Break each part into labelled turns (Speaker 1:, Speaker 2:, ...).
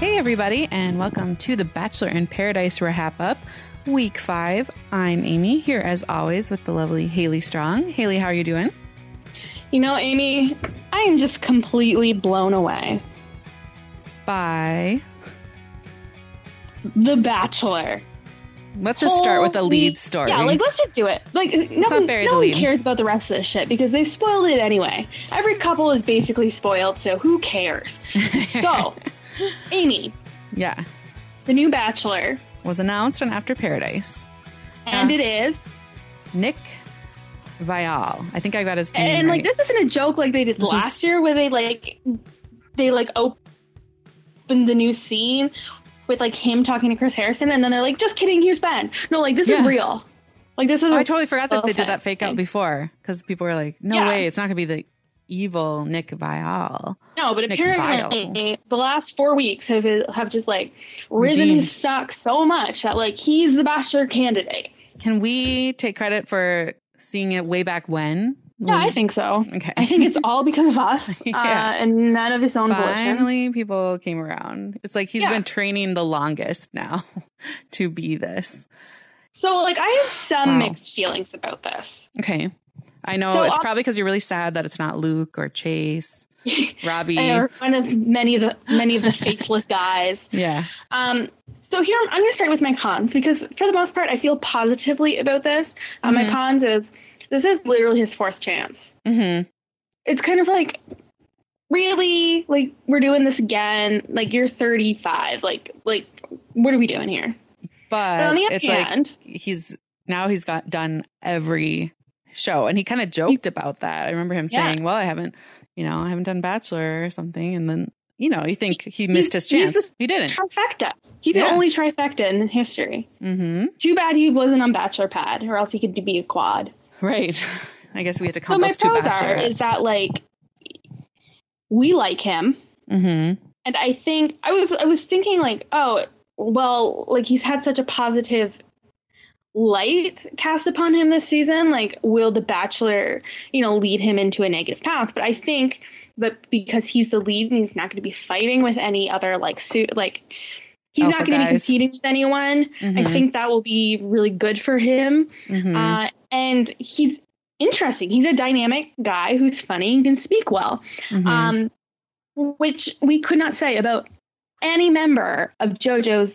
Speaker 1: Hey everybody, and welcome to the Bachelor in Paradise Wrap Up, Week 5. I'm Amy, here as always with the lovely Haley Strong. Haley, how are you doing?
Speaker 2: You know, Amy, I am just completely blown away.
Speaker 1: By
Speaker 2: The Bachelor.
Speaker 1: Let's just start with the lead story.
Speaker 2: Yeah, let's just do it. No one cares about the rest of this shit because they spoiled it anyway. Every couple is basically spoiled, so who cares? So, Amy.
Speaker 1: Yeah.
Speaker 2: The new Bachelor.
Speaker 1: Was announced on After Paradise.
Speaker 2: And it is
Speaker 1: Nick Viall. I think I got his name
Speaker 2: And,
Speaker 1: right.
Speaker 2: this isn't a joke like they did last year where they opened the new scene with, him talking to Chris Harrison, and then they're like, just kidding, here's Ben. No, this is real. This is
Speaker 1: I totally forgot that they did that fake out before, because people were like, no way, it's not going to be the evil Nick Viall.
Speaker 2: No, but apparently the last 4 weeks have just risen his stock so much that he's the Bachelor candidate.
Speaker 1: Can we take credit for seeing it way back when?
Speaker 2: Yeah, I think so.
Speaker 1: Okay.
Speaker 2: I think it's all because of us and none of his own volition.
Speaker 1: Finally, people came around. It's like he's been training the longest now to be this.
Speaker 2: So, I have some mixed feelings about this.
Speaker 1: Okay. I know it's probably because you're really sad that it's not Luke or Chase, Robbie,
Speaker 2: or one of many of the faceless guys.
Speaker 1: Yeah.
Speaker 2: So here I'm going to start with my cons because for the most part I feel positively about this. My cons is this is literally his fourth chance. Mm-hmm. It's kind of really we're doing this again. You're 35. What are we doing here?
Speaker 1: But on the other hand, he's done every show, and he kind of joked about that. I remember him saying, well, I haven't done Bachelor or something, and then you think he missed his chance. He didn't.
Speaker 2: Trifecta. He's the only trifecta in history. Mm-hmm. Too bad he wasn't on Bachelor Pad, or else he could be a quad.
Speaker 1: Right. I guess we had to count those two Bachelorettes.
Speaker 2: Is that we like him, and I think I was thinking he's had such a positive light cast upon him this season. Will the Bachelor, lead him into a negative path? But I think that because he's the lead and he's not going to be fighting with any other he's not going to be competing with anyone. I think that will be really good for him. And he's interesting. He's a dynamic guy who's funny and can speak well, which we could not say about any member of JoJo's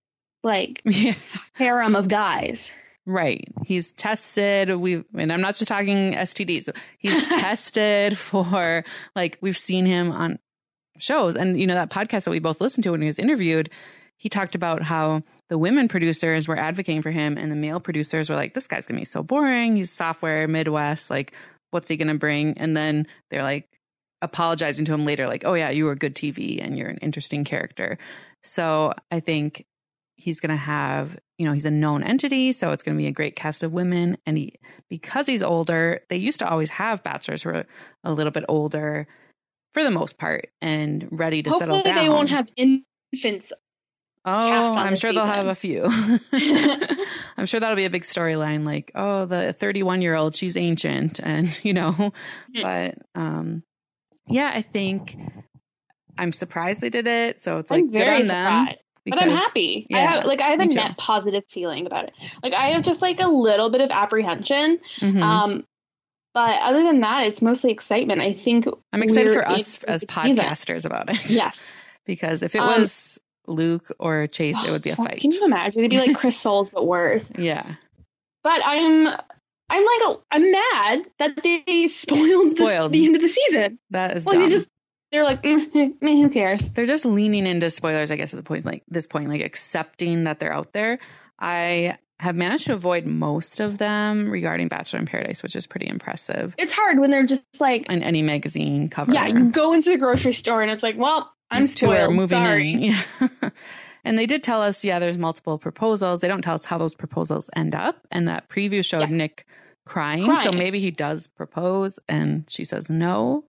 Speaker 2: harem of guys.
Speaker 1: Right. He's tested. And I'm not just talking STDs. He's tested for we've seen him on shows. And, that podcast that we both listened to when he was interviewed, he talked about how the women producers were advocating for him and the male producers were like, this guy's going to be so boring. He's software, Midwest. What's he going to bring? And then they're apologizing to him later. Oh yeah, you were good TV and you're an interesting character. So I think he's going to have, he's a known entity. So it's going to be a great cast of women. And because he's older, they used to always have bachelors who are a little bit older for the most part and ready to settle down.
Speaker 2: Hopefully they won't have infants.
Speaker 1: Oh, I'm sure they'll have a few. I'm sure that'll be a big storyline. The 31-year-old, she's ancient and, but I think I'm surprised they did it. So it's
Speaker 2: I'm
Speaker 1: good on them.
Speaker 2: Surprised. Because, but I'm happy.
Speaker 1: Yeah,
Speaker 2: I have a net positive feeling about it. I have just a little bit of apprehension. But other than that, it's mostly excitement. I think
Speaker 1: I'm excited for us as podcasters about it.
Speaker 2: Yes.
Speaker 1: Because if it was Luke or Chase, it would be a fight.
Speaker 2: Can you imagine? It'd be like Chris Soules, but worse.
Speaker 1: Yeah.
Speaker 2: But I'm mad that they spoiled the end of the season.
Speaker 1: That is dumb.
Speaker 2: They're who cares?
Speaker 1: They're just leaning into spoilers, I guess, at this point, accepting that they're out there. I have managed to avoid most of them regarding Bachelor in Paradise, which is pretty impressive.
Speaker 2: It's hard when they're just in
Speaker 1: any magazine cover.
Speaker 2: Yeah, you go into the grocery store and it's I'm
Speaker 1: These
Speaker 2: spoiled.
Speaker 1: Two are moving
Speaker 2: Sorry.
Speaker 1: In. Yeah. And they did tell us, there's multiple proposals. They don't tell us how those proposals end up. And that preview showed Nick crying. So maybe he does propose and she says no.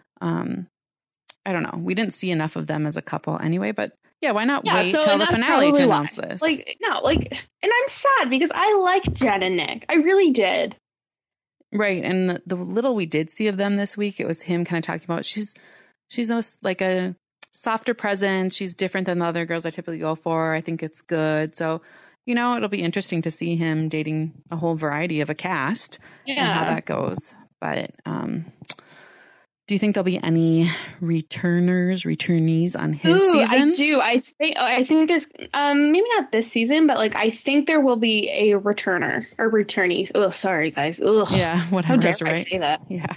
Speaker 1: I don't know. We didn't see enough of them as a couple anyway, but why not wait till the finale to announce this?
Speaker 2: And I'm sad because I liked Jen and Nick. I really did.
Speaker 1: Right. And the little we did see of them this week, it was him kind of talking about she's almost like a softer presence. She's different than the other girls I typically go for. I think it's good. So, it'll be interesting to see him dating a whole variety of a cast and how that goes. But do you think there'll be any returnees on his season?
Speaker 2: I do. I think there's maybe not this season, but like I think there will be a returner or returnee. Oh, sorry guys. Ugh.
Speaker 1: Yeah, whatever.
Speaker 2: How dare I say that?
Speaker 1: Yeah.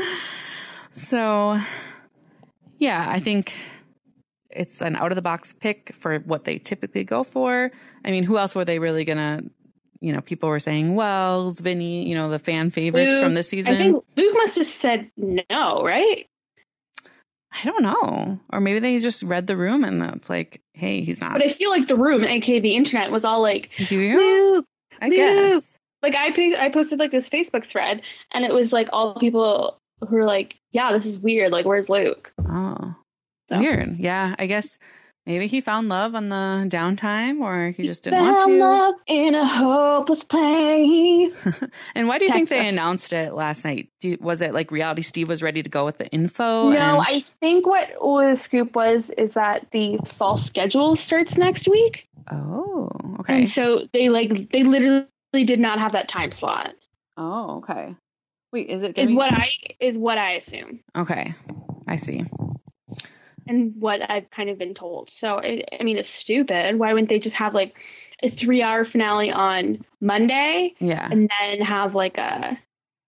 Speaker 1: So, yeah, I think it's an out of the box pick for what they typically go for. I mean, who else were they really gonna? People were saying Wells, Vinny, the fan favorites
Speaker 2: Luke,
Speaker 1: from this season.
Speaker 2: I think Luke must have said no, right?
Speaker 1: I don't know. Or maybe they just read the room and it's like, hey, he's not.
Speaker 2: But I feel like the room, aka the internet, was all like,
Speaker 1: do you?
Speaker 2: Luke,
Speaker 1: I guess.
Speaker 2: Like I posted like this Facebook thread and it was like all the people who were like, yeah, this is weird. Like, where's Luke?
Speaker 1: Oh, so. Weird. Yeah, I guess maybe he found love on the downtime or he just didn't want to.
Speaker 2: Love in a hopeless place.
Speaker 1: And why do you think they announced it last night? Was it like Reality Steve was ready to go with the info?
Speaker 2: No, I think what the scoop is that the fall schedule starts next week.
Speaker 1: Oh, okay.
Speaker 2: And so they literally did not have that time slot.
Speaker 1: Oh, okay. Wait, is it
Speaker 2: what I assume.
Speaker 1: Okay, I see.
Speaker 2: And what I've kind of been told. So, I mean, it's stupid. Why wouldn't they just have like a 3-hour finale on Monday?
Speaker 1: Yeah.
Speaker 2: And then have like a...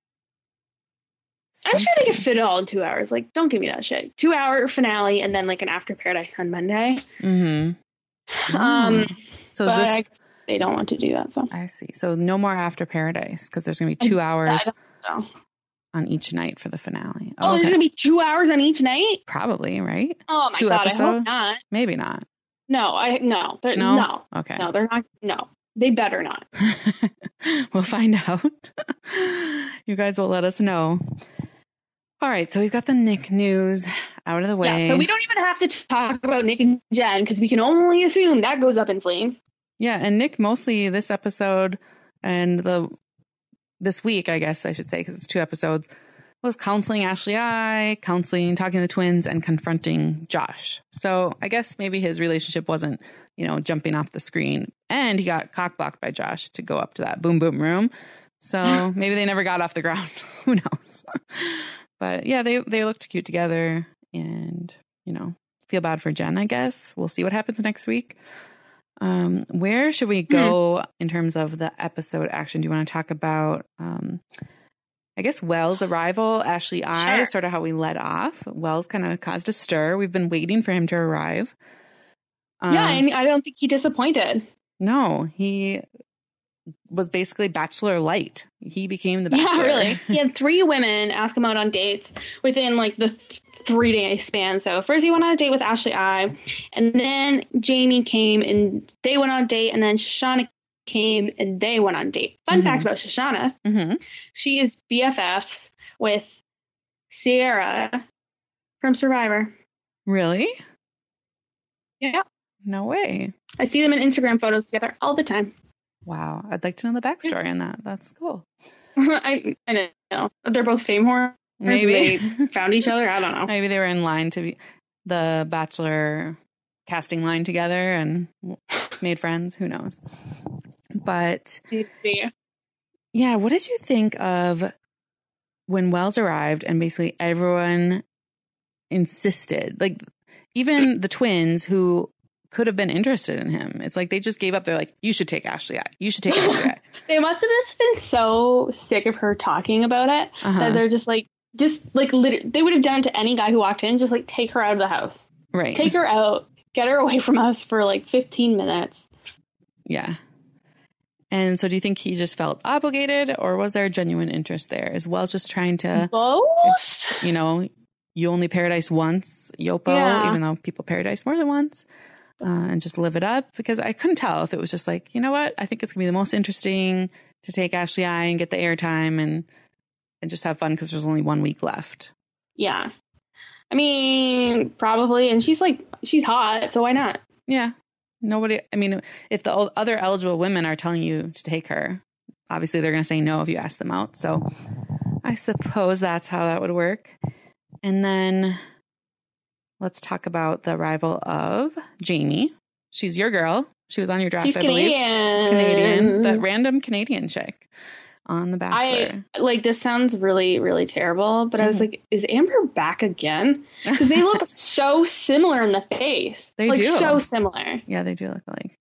Speaker 2: I'm sure they could fit it all in 2 hours. Like, don't give me that shit. 2-hour finale and then like an After Paradise on Monday.
Speaker 1: Mm-hmm. So is this...
Speaker 2: they don't want to do that. So
Speaker 1: I see. So no more After Paradise because there's going to be 2 hours on each night for the finale.
Speaker 2: Oh, there's going to be 2 hours on each night?
Speaker 1: Probably, right?
Speaker 2: Oh my
Speaker 1: 2
Speaker 2: God,
Speaker 1: episodes?
Speaker 2: I hope not.
Speaker 1: Maybe not.
Speaker 2: No.
Speaker 1: Okay.
Speaker 2: No, they're not. No, they better not.
Speaker 1: We'll find out. You guys will let us know. All right, so we've got the Nick news out of the way.
Speaker 2: Yeah, so we don't even have to talk about Nick and Jen because we can only assume that goes up in flames.
Speaker 1: Yeah, and Nick mostly this episode and this week, I guess I should say, because it's 2 episodes, was counseling Ashley talking to the twins, and confronting Josh. So I guess maybe his relationship wasn't, jumping off the screen. And he got cock-blocked by Josh to go up to that boom boom room. So maybe they never got off the ground. Who knows? But yeah, they looked cute together, and, feel bad for Jen, I guess. We'll see what happens next week. Where should we go in terms of the episode action? Do you want to talk about, I guess, Wells' arrival, Ashley
Speaker 2: Sure.
Speaker 1: sort of how we led off. Wells kind of caused a stir. We've been waiting for him to arrive.
Speaker 2: And I don't think he disappointed.
Speaker 1: No, he was basically Bachelor light. He became the Bachelor.
Speaker 2: Yeah, really. He had 3 women ask him out on dates within like the 3-day span. So first he went on a date with Ashley and then Jamie came and they went on a date, and then Shoshana came and they went on a date. Fun fact about Shoshana, she is BFFs with Sierra from Survivor.
Speaker 1: Really?
Speaker 2: Yeah.
Speaker 1: No way.
Speaker 2: I see them in Instagram photos together all the time.
Speaker 1: Wow. I'd like to know the backstory on that. That's cool.
Speaker 2: I don't know. They're both fame whores.
Speaker 1: Maybe.
Speaker 2: They found each other. I don't know.
Speaker 1: Maybe they were in line to be the Bachelor casting line together and made friends. Who knows? But yeah, what did you think of when Wells arrived and basically everyone insisted, like even the twins who could have been interested in him. It's like they just gave up. They're like, you should take Ashley out. You should take Ashley out.
Speaker 2: They must have just been so sick of her talking about it that they're just like they would have done it to any guy who walked in. Just like take her out of the house.
Speaker 1: Right.
Speaker 2: Take her out. Get her away from us for like 15 minutes.
Speaker 1: Yeah. And so do you think he just felt obligated, or was there a genuine interest there? As well as just trying to
Speaker 2: both?
Speaker 1: You only paradise once, Yopo, even though people paradise more than once. And just live it up, because I couldn't tell if it was just like, you know what, I think it's gonna be the most interesting to take Ashley and get the airtime and just have fun because there's only 1 week left.
Speaker 2: Yeah, I mean, probably. And she's hot, so why not?
Speaker 1: Yeah, nobody. I mean, if the other eligible women are telling you to take her, obviously they're gonna say no if you ask them out. So I suppose that's how that would work. And then let's talk about the arrival of Jamie. She's your girl. She was on your draft,
Speaker 2: She's
Speaker 1: I believe.
Speaker 2: Canadian.
Speaker 1: She's Canadian. That random Canadian chick on The Bachelor.
Speaker 2: This sounds really, really terrible, but I was like, is Amber back again? Because they look so similar in the face.
Speaker 1: They do.
Speaker 2: So similar.
Speaker 1: Yeah, they do look alike.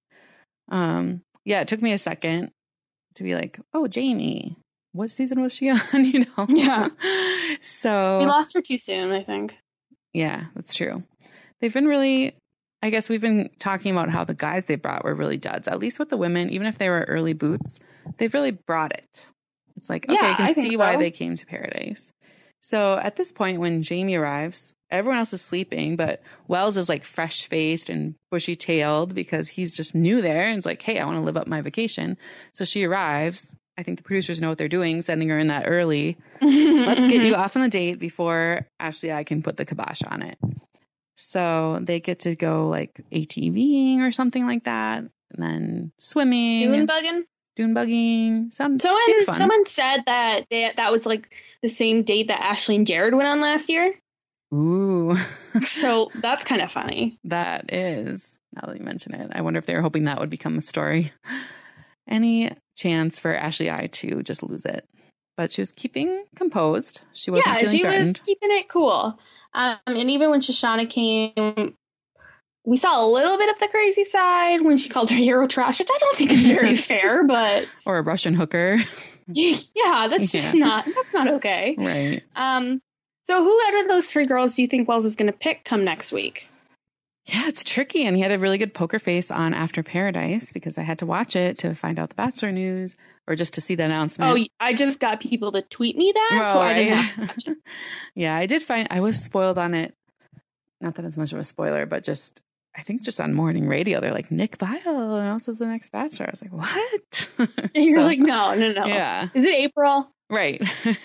Speaker 1: Yeah, it took me a second to be like, oh, Jamie, what season was she on?
Speaker 2: Yeah.
Speaker 1: So
Speaker 2: we lost her too soon, I think.
Speaker 1: Yeah, that's true. They've been really, I guess we've been talking about how the guys they brought were really duds. At least with the women, even if they were early boots, they've really brought it. It's like, okay, I can see why they came to Paradise. So at this point, when Jamie arrives, everyone else is sleeping, but Wells is like fresh faced and bushy tailed because he's just new there. And it's like, hey, I want to live up my vacation. So she arrives. I think the producers know what they're doing, sending her in that early. Let's get you off on the date before Ashley I can put the kibosh on it. So they get to go like ATVing or something like that. And then swimming. Dune bugging.
Speaker 2: Someone said that that was like the same date that Ashley and Jared went on last year.
Speaker 1: Ooh.
Speaker 2: So that's kind of funny.
Speaker 1: That is. Now that you mention it, I wonder if they were hoping that would become a story. Any chance for Ashley I to just lose it? But she was keeping composed. She wasn't feeling threatened.
Speaker 2: Was keeping it cool. And even when Shoshana came, we saw a little bit of the crazy side when she called her hero trash, which I don't think is very fair, but
Speaker 1: or a Russian hooker.
Speaker 2: Yeah, that's just not okay.
Speaker 1: Right.
Speaker 2: So who out of those three girls do you think Wells is going to pick come next week?
Speaker 1: Yeah, it's tricky. And he had a really good poker face on After Paradise because I had to watch it to find out the Bachelor news or just to see the announcement.
Speaker 2: Oh, I just got people to tweet me that. So I didn't have to watch it.
Speaker 1: Yeah, I did I was spoiled on it. Not that it's much of a spoiler, but I think just on morning radio, they're like, Nick Viall announces the next Bachelor. I was like, what?
Speaker 2: And you're like, no.
Speaker 1: Yeah.
Speaker 2: Is it April?
Speaker 1: Right.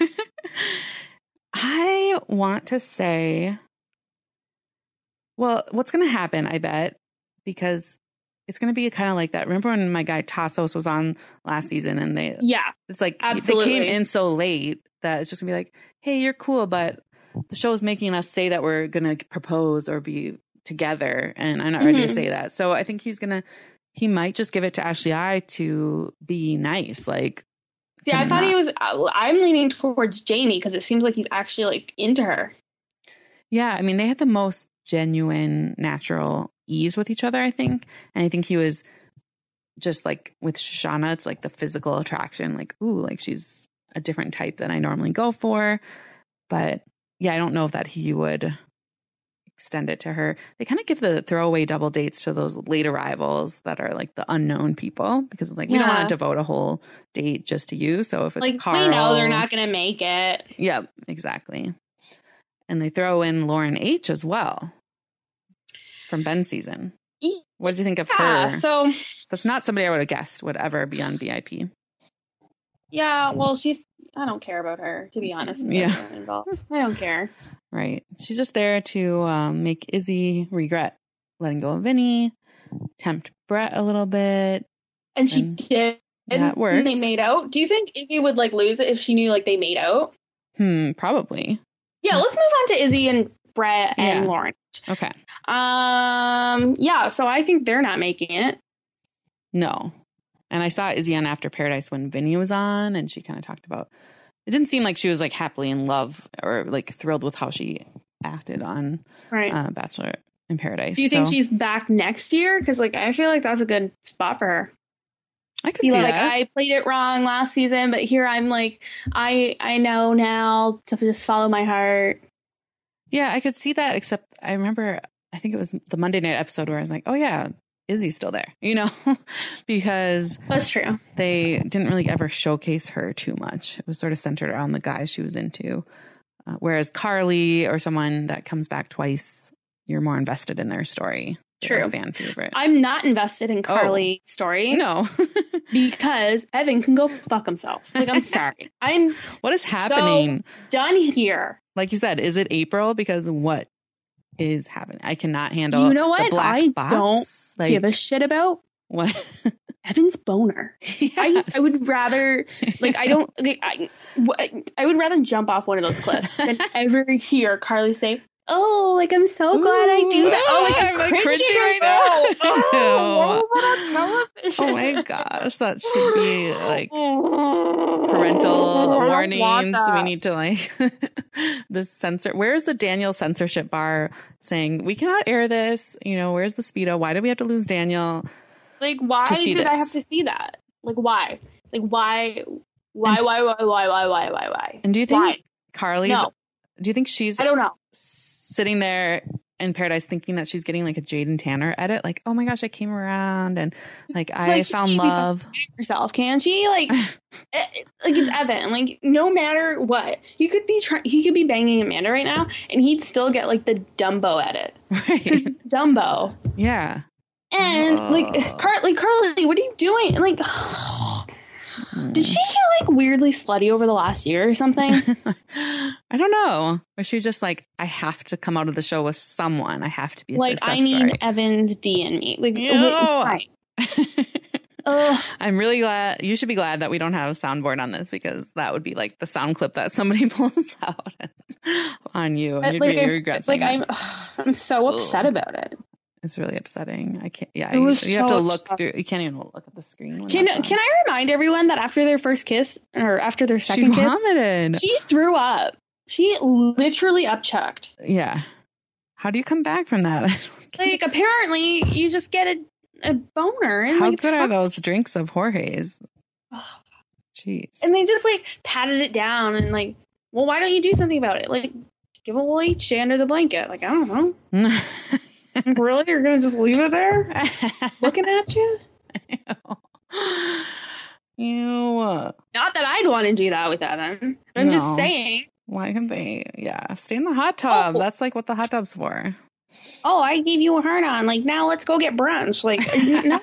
Speaker 1: I want to say, well, what's going to happen, I bet, because it's going to be kind of like that. Remember when my guy Tassos was on last season and it's like
Speaker 2: absolutely.
Speaker 1: They came in so late that it's just going to be like, hey, you're cool, but the show's making us say that we're going to propose or be together. And I'm not ready to say that. So I think he might just give it to Ashley I to be nice. Like,
Speaker 2: yeah, I thought I'm leaning towards Jamie because it seems like he's actually like into her.
Speaker 1: Yeah. I mean, they had the most genuine, natural ease with each other, I think. And I think he was just like with Shoshana, it's like the physical attraction, like, ooh, like she's a different type than I normally go for. But yeah, I don't know if that he would extend it to her. They kind of give the throwaway double dates to those late arrivals that are like the unknown people because it's like, we don't want to devote a whole date just to you. So if it's like, Carl,
Speaker 2: we know they're not going to make it.
Speaker 1: Yep, exactly. And they throw in Lauren H as well from Ben's season. What did you think of her?
Speaker 2: So
Speaker 1: that's not somebody I would have guessed would ever be on VIP.
Speaker 2: Yeah, well, I don't care about her, to be honest. Involved. I don't care.
Speaker 1: Right. She's just there to make Izzy regret letting go of Vinny, tempt Brett a little bit.
Speaker 2: And she did.
Speaker 1: That worked.
Speaker 2: And they made out. Do you think Izzy would like lose it if she knew like they made out?
Speaker 1: Probably.
Speaker 2: Yeah, let's move on to Izzy and Brett and Lauren.
Speaker 1: Okay.
Speaker 2: Yeah, so I think they're not making it.
Speaker 1: No. And I saw Izzy on After Paradise when Vinny was on, and she kind of talked about, it didn't seem like she was like happily in love or like thrilled with how she acted on Bachelor in Paradise.
Speaker 2: Do you think she's back next year? Because like I feel like that's a good spot for her.
Speaker 1: I could see that.
Speaker 2: I played it wrong last season, but here I'm like, I know now to just follow my heart.
Speaker 1: Yeah, I could see that, except I remember, I think it was the Monday night episode where I was like, oh yeah, Izzy's still there, because
Speaker 2: that's true.
Speaker 1: They didn't really ever showcase her too much. It was sort of centered around the guys she was into. Whereas Carly or someone that comes back twice, you're more invested in their story.
Speaker 2: True.
Speaker 1: Fan favorite.
Speaker 2: I'm not invested in Carly's story.
Speaker 1: No.
Speaker 2: Because Evan can go fuck himself. Like, I'm sorry.
Speaker 1: What is happening?
Speaker 2: So done here.
Speaker 1: Like you said, is it April? Because what is happening? I cannot handle.
Speaker 2: You know what?
Speaker 1: The black
Speaker 2: box. Don't give a shit about
Speaker 1: what
Speaker 2: Evan's boner. Yes. I would rather I would rather jump off one of those cliffs than ever hear Carly say, oh, like I'm so glad I do that. Oh, like I'm like cringing right now.
Speaker 1: Oh,
Speaker 2: on television.
Speaker 1: Oh my gosh, that should be like parental warnings. We need to like this censor. Where's the Daniel censorship bar saying we cannot air this? You know, where's the Speedo? Why did we have to lose Daniel?
Speaker 2: Like, why did I have to see that? Like, why? Like, why?
Speaker 1: And do you think
Speaker 2: why?
Speaker 1: Carly's?
Speaker 2: No.
Speaker 1: Do you think she's?
Speaker 2: I don't know.
Speaker 1: Sitting there in Paradise thinking that she's getting like a Jaden Tanner edit, like, oh my gosh, I came around and like I found love.
Speaker 2: Herself, can she? Like, like it's Evan. Like, no matter what, he could be banging Amanda right now, and he'd still get like the Dumbo edit because it's Dumbo.
Speaker 1: Yeah.
Speaker 2: And like Carly, what are you doing? And like, did she get like weirdly slutty over the last year or something?
Speaker 1: I don't know. Or she's just like, I have to come out of the show with someone. I have to be a
Speaker 2: like,
Speaker 1: success
Speaker 2: I need
Speaker 1: story.
Speaker 2: Evan's D in me. Like,
Speaker 1: I'm really glad. You should be glad that we don't have a soundboard on this, because that would be like the sound clip that somebody pulls out on you, and you'd
Speaker 2: like,
Speaker 1: be regret.
Speaker 2: Like, I'm so upset about it.
Speaker 1: It's really upsetting. I can't. Yeah,
Speaker 2: you
Speaker 1: have to look through. You can't even look at the screen.
Speaker 2: Can I remind everyone that after their first kiss, or after their second kiss,
Speaker 1: she vomited. She
Speaker 2: threw up. She literally upchucked.
Speaker 1: Yeah. How do you come back from that?
Speaker 2: Like, apparently, you just get a boner. And
Speaker 1: how
Speaker 2: like,
Speaker 1: good are those drinks of Jorge's? Jeez.
Speaker 2: And they just like patted it down and like, well, why don't you do something about it? Like, give a little HJ under the blanket. Like, I don't know. Really? You're going to just leave it there? Looking at you?
Speaker 1: Ew.
Speaker 2: Not that I'd want to do that with Evan. I'm just saying.
Speaker 1: Why can't they? Yeah. Stay in the hot tub. That's like what the hot tub's for.
Speaker 2: Oh, I gave you a hard on. Like, now let's go get brunch. Like, no.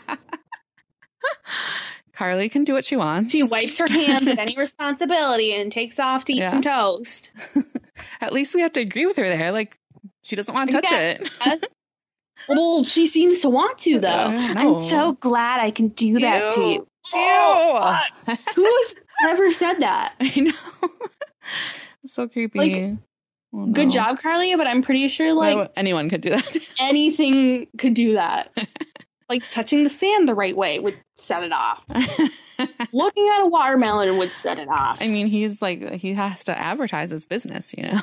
Speaker 1: Carly can do what she wants.
Speaker 2: She wipes her hands of any responsibility and takes off to eat some toast.
Speaker 1: At least we have to agree with her there. Like, she doesn't want to touch it.
Speaker 2: Well, she seems to want to, though. I'm so glad I can do that to you.
Speaker 1: Ew.
Speaker 2: Oh, who has ever said that?
Speaker 1: I know. It's so creepy.
Speaker 2: Like, good job, Carly, but I'm pretty sure, like,
Speaker 1: anyone could do that.
Speaker 2: Anything could do that. Like, touching the sand the right way would set it off. Looking at a watermelon would set it off.
Speaker 1: I mean, he has to advertise his business, you know?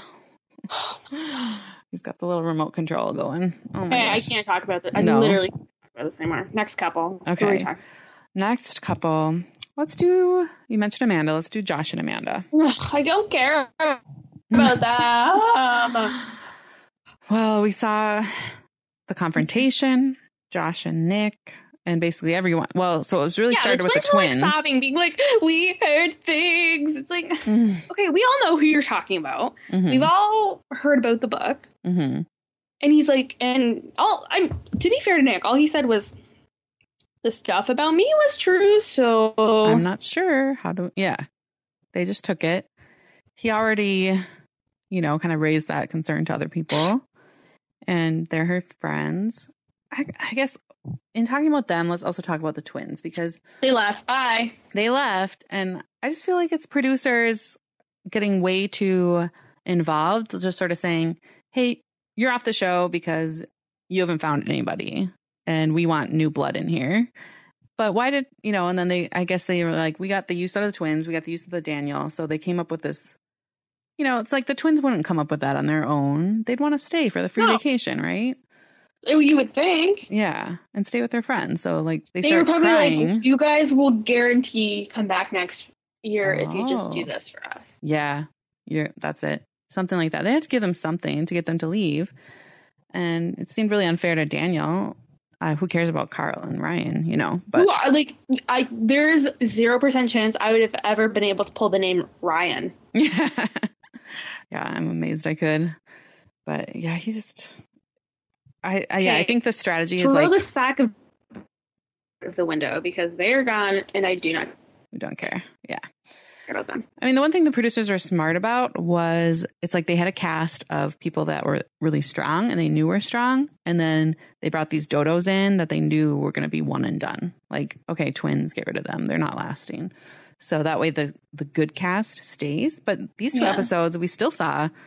Speaker 1: He's got the little remote control going. Oh my gosh.
Speaker 2: I can't talk about this. I literally can't talk about this anymore. Next couple.
Speaker 1: Okay. Next couple. Let's do, you mentioned Amanda. Let's do Josh and Amanda.
Speaker 2: I don't care about that.
Speaker 1: Well, we saw the confrontation, Josh and Nick, and basically everyone. Well, so it was really started with the twins.
Speaker 2: Like sobbing, being like, we heard things. It's like, okay, we all know who you're talking about. Mm-hmm. We've all heard about the book.
Speaker 1: Mm-hmm.
Speaker 2: And he's like, to be fair to Nick, all he said was, the stuff about me was true, so
Speaker 1: I'm not sure they just took it. He already, kind of raised that concern to other people, and they're her friends. I guess in talking about them, let's also talk about the twins, because
Speaker 2: they left. Bye.
Speaker 1: They left, and I just feel like it's producers getting way too involved, just sort of saying, hey, you're off the show because you haven't found anybody and we want new blood in here. But why did, and then I guess they were like, we got the use out of the twins, we got the use of the Daniel. So they came up with this, it's like the twins wouldn't come up with that on their own. They'd want to stay for the free vacation, right?
Speaker 2: You would think.
Speaker 1: Yeah, and stay with their friends. So like they
Speaker 2: were
Speaker 1: start
Speaker 2: probably
Speaker 1: crying.
Speaker 2: Like, you guys will guarantee come back next year if you just do this for us.
Speaker 1: Yeah, that's it. Something like that. They had to give them something to get them to leave. And it seemed really unfair to Daniel. Who cares about Carl and Ryan, But
Speaker 2: there's 0% chance I would have ever been able to pull the name Ryan.
Speaker 1: Yeah. Yeah, I'm amazed I could. But yeah, he just... I think the strategy is like...
Speaker 2: Throw the sack of the window because they are gone and I do not...
Speaker 1: We don't care. Yeah.
Speaker 2: About them.
Speaker 1: I mean, the one thing the producers were smart about was it's like they had a cast of people that were really strong and they knew were strong. And then they brought these dodos in that they knew were going to be one and done. Like, okay, twins, get rid of them. They're not lasting. So that way the good cast stays. But these two episodes, we still saw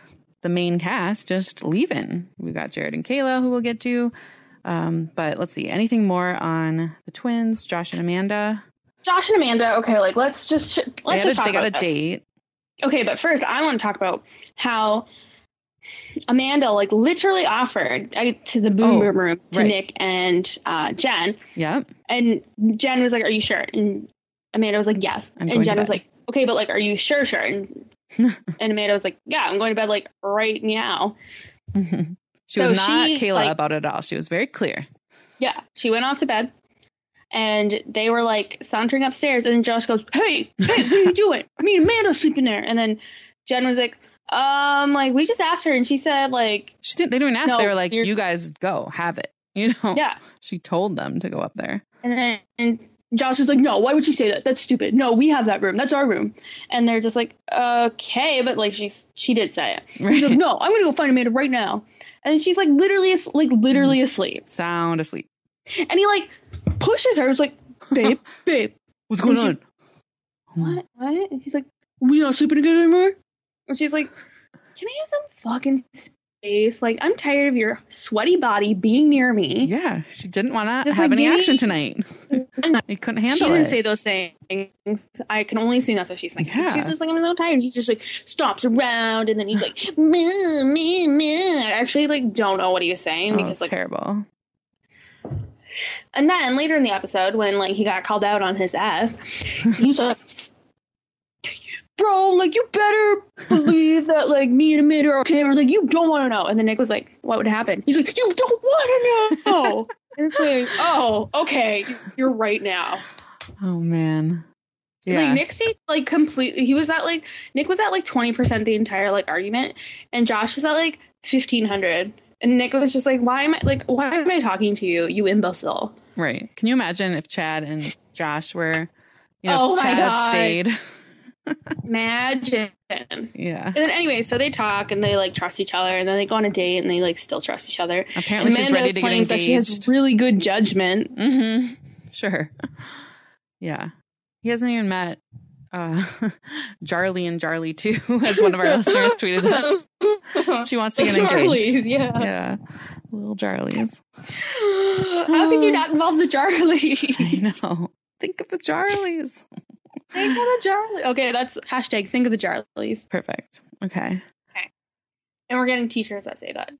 Speaker 1: the main cast just leaving. We got Jared and Kayla, who we'll get to. But let's see. Anything more on the twins, Josh and Amanda?
Speaker 2: Josh and Amanda. Okay, like let's just talk about
Speaker 1: They got a date.
Speaker 2: Okay, but first I want to talk about how Amanda like literally offered to the boom room to Nick and Jen.
Speaker 1: Yep.
Speaker 2: And Jen was like, "Are you sure?" And Amanda was like, "Yes." And Jen was like, "Okay, but like, are you sure?" And Amanda was like, "Yeah, I'm going to bed like right now."
Speaker 1: She was not Kayla about it at all. She was very clear.
Speaker 2: Yeah, she went off to bed. And they were like sauntering upstairs, and then Josh goes, "Hey, what are you doing? Me and Amanda's sleeping there." And then Jen was like, like we just asked her, and she said like
Speaker 1: she didn't. They didn't ask. No, they were like, "You guys go, have it." You know?
Speaker 2: Yeah.
Speaker 1: She told them to go up there.
Speaker 2: And then Josh was like, "No, why would she say that? That's stupid. No, we have that room. That's our room." And they're just like, "Okay," but like she did say it. Right. She's like, "No, I'm gonna go find Amanda right now." And she's like literally asleep,
Speaker 1: sound asleep.
Speaker 2: And he like pushes her. It's like, babe,
Speaker 1: what's going on?
Speaker 2: What? And she's like, "We not sleeping together anymore?" And she's like, "Can I have some fucking space? Like, I'm tired of your sweaty body being near me."
Speaker 1: Yeah, she didn't want to have any action tonight. He couldn't handle it.
Speaker 2: She didn't say those things. I can only assume that's what she's thinking. Yeah. She's just like, "I'm so tired." And he's just like stomps around, and then he's like, "Meh, meh, meh." I actually like don't know what he was saying because like
Speaker 1: terrible.
Speaker 2: And then later in the episode, when like he got called out on his ass, he's like, "Bro, like you better believe that like me and Amanda are okay, or like you don't want to know." And then Nick was like, "What would happen?" He's like, "You don't want to know." And it's like, "Oh, okay, you're right now."
Speaker 1: Oh man,
Speaker 2: yeah. Like Nick stayed like completely. Nick was at like 20% the entire like argument, and Josh was at like 1,500. And Nick was just like, why am I talking to you, you imbecile?
Speaker 1: Right. Can you imagine if Chad and Josh were, if Chad had stayed?
Speaker 2: Imagine.
Speaker 1: Yeah.
Speaker 2: And then anyway, so they talk and they like trust each other, and then they go on a date and they like still trust each other.
Speaker 1: Apparently she's ready to get engaged.
Speaker 2: That she has really good judgment.
Speaker 1: Mm-hmm. Sure. Yeah. He hasn't even met Jarly and Jarly too, as one of our listeners tweeted us. She wants to get engaged. Yeah. Little Jarlies.
Speaker 2: How could you not involve the Jarlies?
Speaker 1: I know. Think of the Jarlies.
Speaker 2: Think of the Jarlies. Okay, that's hashtag think of the Jarlies.
Speaker 1: Perfect. Okay.
Speaker 2: And we're getting t-shirts that say that.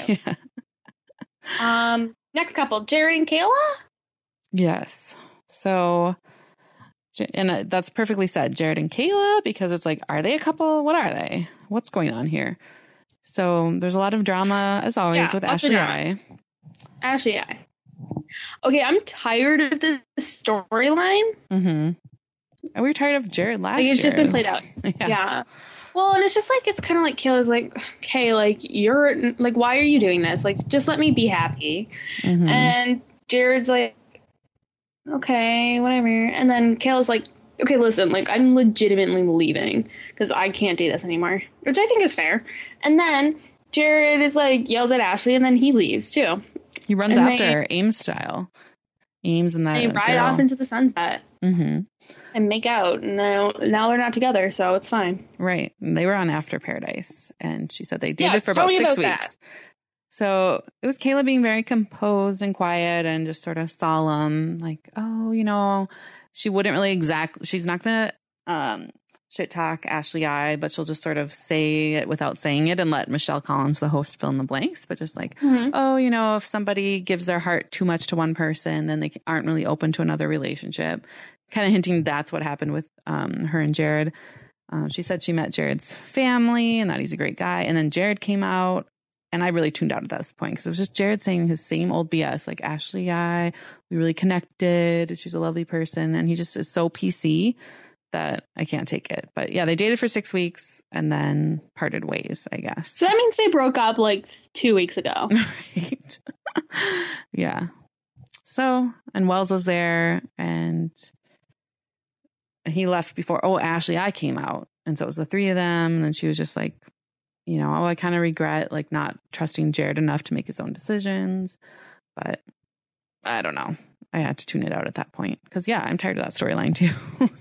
Speaker 1: Yeah.
Speaker 2: Next couple, Jared and Kayla?
Speaker 1: Yes. So, and that's perfectly said, Jared and Kayla, because it's like, are they a couple? What are they? What's going on here? So there's a lot of drama, as always, with Ashley I.
Speaker 2: Ashley I. Okay, I'm tired of this storyline.
Speaker 1: Mm-hmm. And we were tired of Jared last year.
Speaker 2: It's just been played out. Yeah. Well, and it's just like, it's kind of like Kayla's like, okay, like, you're, like, why are you doing this? Like, just let me be happy. Mm-hmm. And Jared's like, okay, whatever. And then Kayla's like, okay, listen, like, I'm legitimately leaving because I can't do this anymore, which I think is fair. And then Jared is like, yells at Ashley, and then he leaves too.
Speaker 1: He runs after Ames style. Ames and that
Speaker 2: they ride off into the sunset.
Speaker 1: Mm-hmm.
Speaker 2: And make out. And now they're not together, so it's fine.
Speaker 1: Right. And they were on After Paradise. And she said they dated for about 6 weeks. That. So it was Kayla being very composed and quiet and just sort of solemn. Like, oh, she wouldn't really she's not going to shit talk Ashley I, but she'll just sort of say it without saying it and let Michelle Collins, the host, fill in the blanks. But just like, if somebody gives their heart too much to one person, then they aren't really open to another relationship. Kind of hinting that's what happened with her and Jared. She said she met Jared's family and that he's a great guy. And then Jared came out, and I really tuned out at this point because it was just Jared saying his same old BS. Like, Ashley, we really connected. She's a lovely person. And he just is so PC that I can't take it. But yeah, they dated for 6 weeks and then parted ways, I guess.
Speaker 2: So that means they broke up like 2 weeks ago.
Speaker 1: Right. Yeah. So, and Wells was there, and he left before, Ashley I came out. And so it was the three of them. And then she was just like, I kind of regret like not trusting Jared enough to make his own decisions. But I don't know. I had to tune it out at that point because, I'm tired of that storyline too.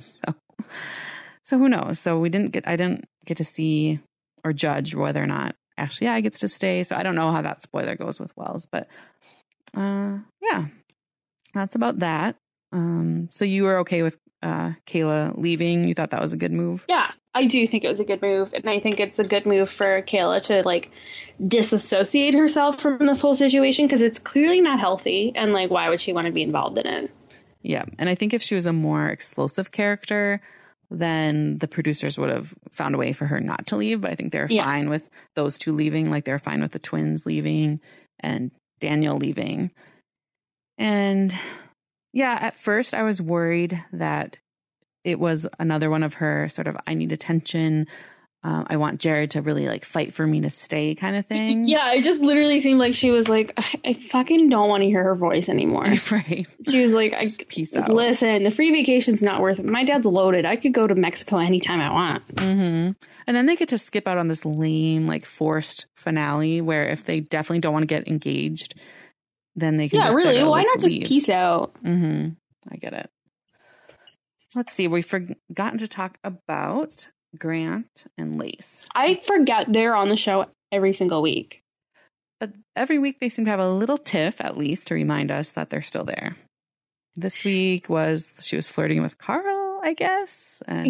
Speaker 1: So who knows? So I didn't get to see or judge whether or not Ashley gets to stay. So I don't know how that spoiler goes with Wells, but yeah, that's about that. So you were okay with Kayla leaving? You thought that was a good move?
Speaker 2: Yeah, I do think it was a good move. And I think it's a good move for Kayla to like disassociate herself from this whole situation because it's clearly not healthy. And like, why would she want to be involved in it?
Speaker 1: Yeah. And I think if she was a more explosive character, then the producers would have found a way for her not to leave. But I think they're fine with those two leaving. Like they're fine with the twins leaving and Daniel leaving. And yeah, at first I was worried that it was another one of her sort of, I need attention. I want Jared to really like fight for me to stay kind of thing.
Speaker 2: Yeah, it just literally seemed like she was like, I fucking don't want to hear her voice anymore.
Speaker 1: Right.
Speaker 2: She was like,
Speaker 1: peace out.
Speaker 2: Listen, the free vacation's not worth it. My dad's loaded. I could go to Mexico anytime I want.
Speaker 1: Mm-hmm. And then they get to skip out on this lame, like forced finale where if they definitely don't want to get engaged, then they can just
Speaker 2: really.
Speaker 1: sort of,
Speaker 2: Why
Speaker 1: like,
Speaker 2: not just
Speaker 1: leave.
Speaker 2: peace out?
Speaker 1: Mm-hmm. I get it. Let's see. We've forgotten to talk about Grant and Lace.
Speaker 2: I forget they're on the show every single week.
Speaker 1: But every week they seem to have a little tiff, at least, to remind us that they're still there. This week she was flirting with Carl, I guess. And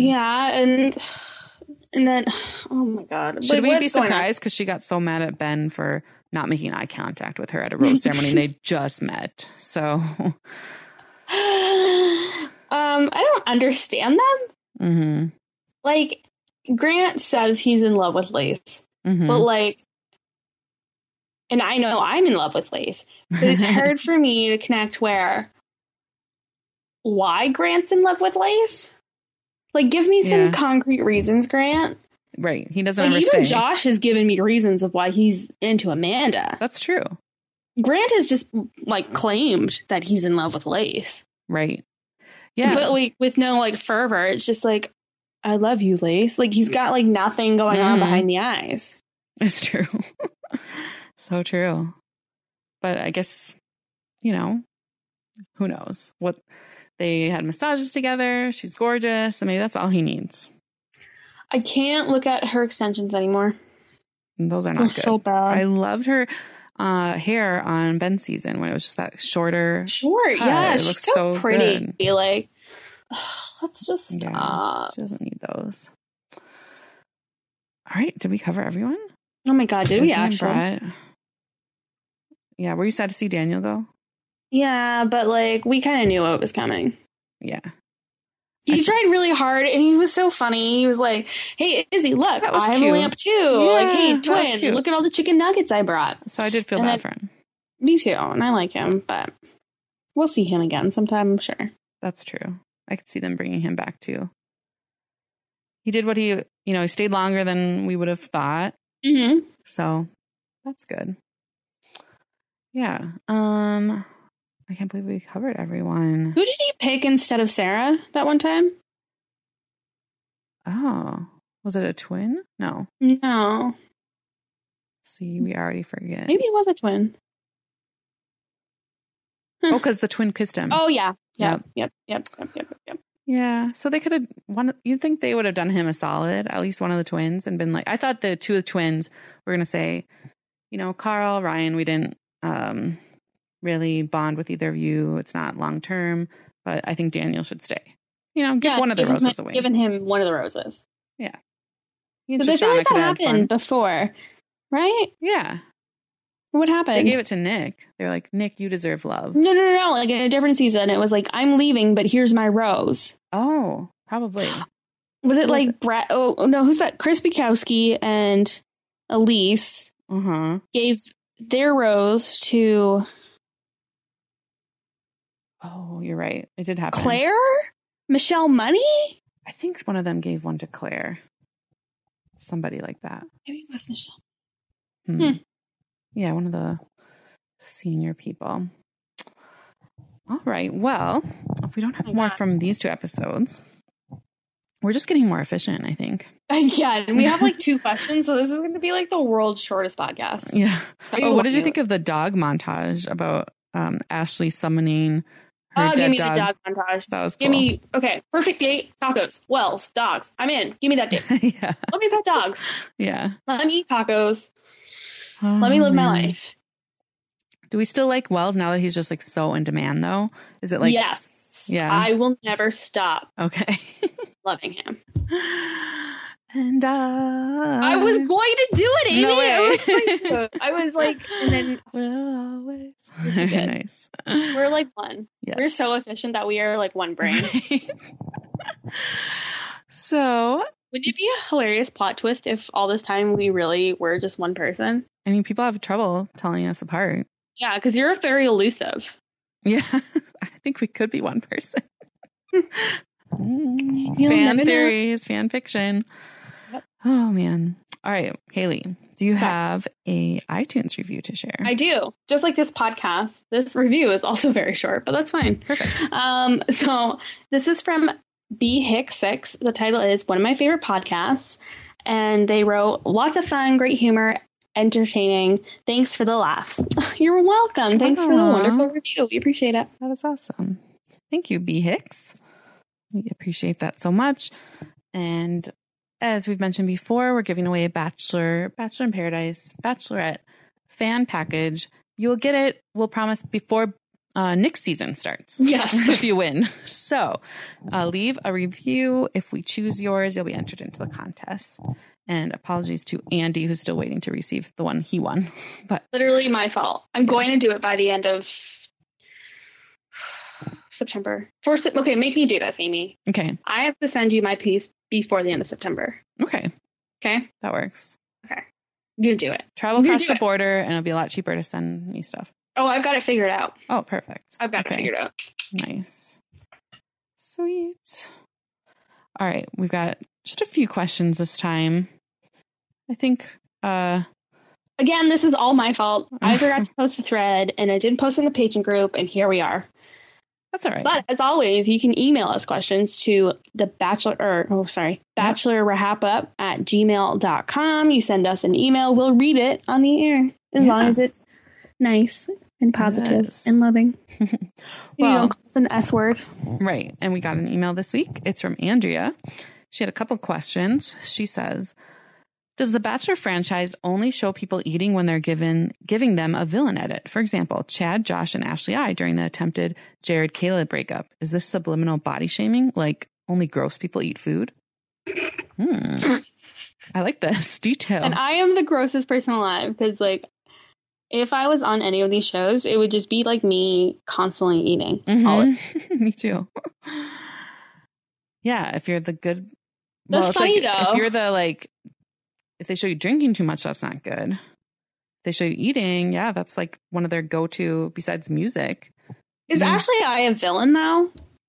Speaker 2: and then, oh my God.
Speaker 1: Should we be surprised? Because she got so mad at Ben for not making eye contact with her at a rose ceremony and they just met. So
Speaker 2: I don't understand them.
Speaker 1: Mm-hmm.
Speaker 2: Like, Grant says he's in love with Lace,
Speaker 1: Mm-hmm.
Speaker 2: but like, and I know I'm in love with Lace, but it's hard for me to connect why Grant's in love with Lace. Like, give me some concrete reasons, Grant.
Speaker 1: Right. He doesn't
Speaker 2: like,
Speaker 1: ever
Speaker 2: even
Speaker 1: say.
Speaker 2: Josh has given me reasons of why he's into Amanda.
Speaker 1: That's true.
Speaker 2: Grant has just like claimed that he's in love with Lace.
Speaker 1: Right. Yeah.
Speaker 2: But like with no like fervor, it's just like, I love you, Lace. Like he's got like nothing going on behind the eyes.
Speaker 1: It's true. So true. But I guess, who knows what they had massages together. She's gorgeous. So maybe that's all he needs.
Speaker 2: I can't look at her extensions anymore.
Speaker 1: And those are not good.
Speaker 2: So bad.
Speaker 1: I loved her hair on Ben's season when it was just that short.
Speaker 2: Yeah,
Speaker 1: it
Speaker 2: she's
Speaker 1: looks
Speaker 2: so pretty.
Speaker 1: Good.
Speaker 2: Like, let's just stop.
Speaker 1: Yeah, she doesn't need those. All right, did we cover everyone?
Speaker 2: Oh my God, did we actually?
Speaker 1: Yeah, were you sad to see Daniel go?
Speaker 2: Yeah, but like we kind of knew it was coming.
Speaker 1: Yeah.
Speaker 2: He tried really hard and he was so funny. He was like, hey, Izzy, look, I have a lamp too.
Speaker 1: Yeah,
Speaker 2: like, hey, twin, look at all the chicken nuggets I brought.
Speaker 1: So I did feel bad for him.
Speaker 2: Me too. And I like him, but we'll see him again sometime, I'm sure.
Speaker 1: That's true. I could see them bringing him back too. He did what he stayed longer than we would have thought.
Speaker 2: Mm-hmm.
Speaker 1: So that's good. Yeah. I can't believe we covered everyone.
Speaker 2: Who did he pick instead of Sarah that one time?
Speaker 1: Oh, was it a twin? No.
Speaker 2: No.
Speaker 1: See, we already forget.
Speaker 2: Maybe it was a twin.
Speaker 1: Oh, because the twin kissed him.
Speaker 2: Oh, yeah. Yep.
Speaker 1: Yeah. So they could have you'd think they would have done him a solid, at least one of the twins, and been like, I thought the two twins were going to say, Carl, Ryan, we didn't really bond with either of you. It's not long term, but I think Daniel should stay. Give one of the roses away.
Speaker 2: Giving him one of the roses.
Speaker 1: Yeah.
Speaker 2: Because I feel like that happened before, right?
Speaker 1: Yeah.
Speaker 2: What happened?
Speaker 1: They gave it to Nick. They were like, Nick, you deserve love.
Speaker 2: No. Like in a different season, it was like, I'm leaving, but here's my rose.
Speaker 1: Oh, probably.
Speaker 2: Was it like Brett? Oh, no. Who's that? Chris Bukowski and Elise gave their rose to...
Speaker 1: Oh, you're right. It did happen.
Speaker 2: Claire? Michelle Money?
Speaker 1: I think one of them gave one to Claire. Somebody like that.
Speaker 2: Maybe it was Michelle.
Speaker 1: Yeah, one of the senior people. All right. Well, if we don't have more from these two episodes, we're just getting more efficient, I think.
Speaker 2: Yeah, and we have like 2 questions, so this is going to be like the world's shortest podcast.
Speaker 1: Yeah. What did you think of the dog montage about Ashley summoning Her
Speaker 2: give me
Speaker 1: dead
Speaker 2: the dog montage.
Speaker 1: That was cool.
Speaker 2: Give me, okay, perfect date, tacos, Wells, dogs. I'm in. Give me that date.
Speaker 1: Yeah.
Speaker 2: Let me pet dogs.
Speaker 1: Yeah.
Speaker 2: Let me eat tacos.
Speaker 1: Oh,
Speaker 2: Let me live my
Speaker 1: man.
Speaker 2: life.
Speaker 1: Do we still like Wells now that he's just like so in demand though? Is it like
Speaker 2: yes.
Speaker 1: Yeah.
Speaker 2: I will never stop
Speaker 1: Okay.
Speaker 2: loving him.
Speaker 1: And
Speaker 2: I was going to do it, Amy.
Speaker 1: No way.
Speaker 2: I was like, and then
Speaker 1: we'll always.
Speaker 2: Very
Speaker 1: Very nice.
Speaker 2: we're like one.
Speaker 1: Yes.
Speaker 2: We're so efficient that we are like one brain.
Speaker 1: Right. So,
Speaker 2: Wouldn't it be a hilarious plot twist if all this time we really were just one person?
Speaker 1: I mean, people have trouble telling us apart.
Speaker 2: Yeah, because you're very elusive.
Speaker 1: Yeah. I think we could be one person.
Speaker 2: You'll
Speaker 1: Fan
Speaker 2: never know.
Speaker 1: theories, fan fiction.
Speaker 2: Yep.
Speaker 1: Oh, man. All right, Haley, do you have a iTunes review to share?
Speaker 2: I do. Just like this podcast, this review is also very short, but that's fine.
Speaker 1: Perfect.
Speaker 2: So this is from B Hicks 6. The title is One of My Favorite Podcasts. And they wrote, lots of fun, great humor, entertaining. Thanks for the laughs. You're welcome. Thanks for the
Speaker 1: Aw.
Speaker 2: wonderful review. We appreciate it.
Speaker 1: That is awesome. Thank you, B. Hicks. We appreciate that so much. And as we've mentioned before, we're giving away a Bachelor in Paradise, Bachelorette fan package. You'll get it, we'll promise, before Nick's season starts.
Speaker 2: Yes.
Speaker 1: If you win. So leave a review. If we choose yours, you'll be entered into the contest. And apologies to Andy, who's still waiting to receive the one he won. But
Speaker 2: Literally my fault. I'm going to do it by the end of September. Okay, make me do this, Amy.
Speaker 1: okay.
Speaker 2: I have to send you my piece before the end of September.
Speaker 1: Okay.
Speaker 2: Okay?
Speaker 1: That works.
Speaker 2: Okay. You do it.
Speaker 1: Travel
Speaker 2: I'm gonna
Speaker 1: across
Speaker 2: do
Speaker 1: the
Speaker 2: it.
Speaker 1: border and it'll be a lot cheaper to send me stuff.
Speaker 2: Oh, I've got it figured out.
Speaker 1: Oh, perfect.
Speaker 2: I've got it figured out.
Speaker 1: Nice. Sweet. All right. We've got just a few questions this time. I think,
Speaker 2: Again, this is all my fault. I forgot to post the thread and I didn't post in the patron group, and here we are.
Speaker 1: that's all right.
Speaker 2: But as always, you can email us questions to the bachelorwrapup@gmail.com. You send us an email, we'll read it on the air as long as it's nice and positive
Speaker 1: Yes.
Speaker 2: and loving. You
Speaker 1: Well,
Speaker 2: don't call us an S word.
Speaker 1: right. And we got an email this week. It's from Andrea. She had a couple questions. She says, does the Bachelor franchise only show people eating when they're giving them a villain edit? For example, Chad, Josh, and Ashley I during the attempted Jared Kayla breakup. Is this subliminal body shaming? Like only gross people eat food? I like this detail.
Speaker 2: And I am the grossest person alive because, like, if I was on any of these shows, it would just be like me constantly eating. All of it.
Speaker 1: Me too. Yeah, if you're the good.
Speaker 2: That's
Speaker 1: it's
Speaker 2: funny,
Speaker 1: like,
Speaker 2: though.
Speaker 1: If you're the like, if they show you drinking too much, that's not good. If they show you eating, yeah, that's like one of their go-to besides music.
Speaker 2: Is Ashley I a villain, though?